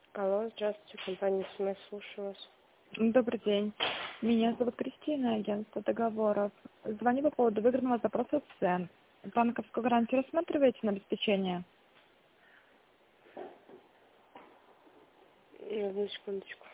Алло, здравствуйте, компания СМС, слушаю вас. Добрый день. Меня зовут Кристина, агентство договоров. Звоню по поводу выигранного запроса цен. Банковскую гарантию рассматриваете на обеспечение? Одну секундочку.